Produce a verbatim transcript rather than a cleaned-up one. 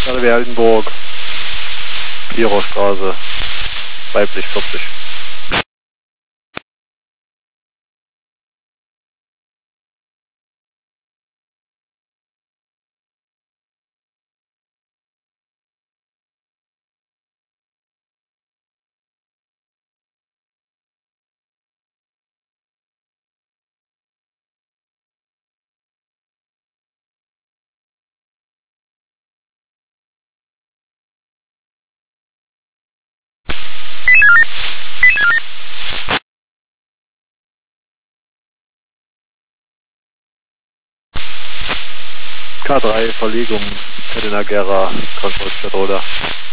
W Altenburg, Pierostraße, weiblich vierzig. K drei, Verlegung, Helena Gera, Krankenhaus Roda.